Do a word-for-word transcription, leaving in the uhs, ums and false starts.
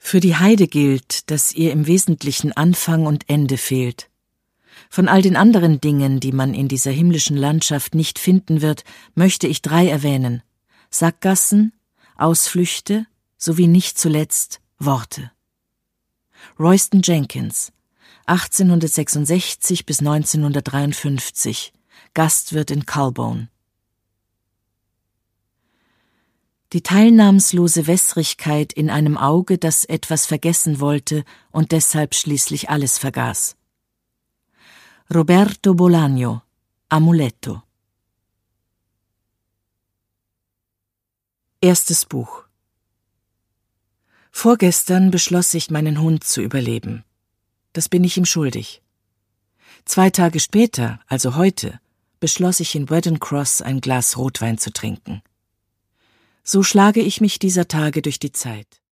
Für die Heide gilt, dass ihr im Wesentlichen Anfang und Ende fehlt. Von all den anderen Dingen, die man in dieser himmlischen Landschaft nicht finden wird, möchte ich drei erwähnen: Sackgassen, Ausflüchte sowie nicht zuletzt Worte. Royston Jenkins, achtzehnhundertsechsundsechzig bis neunzehnhundertdreiundfünfzig, Gastwirt in Culbone. Die teilnahmslose Wässrigkeit in einem Auge, das etwas vergessen wollte und deshalb schließlich alles vergaß. Roberto Bolaño, Amuleto. Erstes Buch. Vorgestern beschloss ich, meinen Hund zu überleben. Das bin ich ihm schuldig. Zwei Tage später, also heute, beschloss ich in Whaddon Cross ein Glas Rotwein zu trinken. So schlage ich mich dieser Tage durch die Zeit.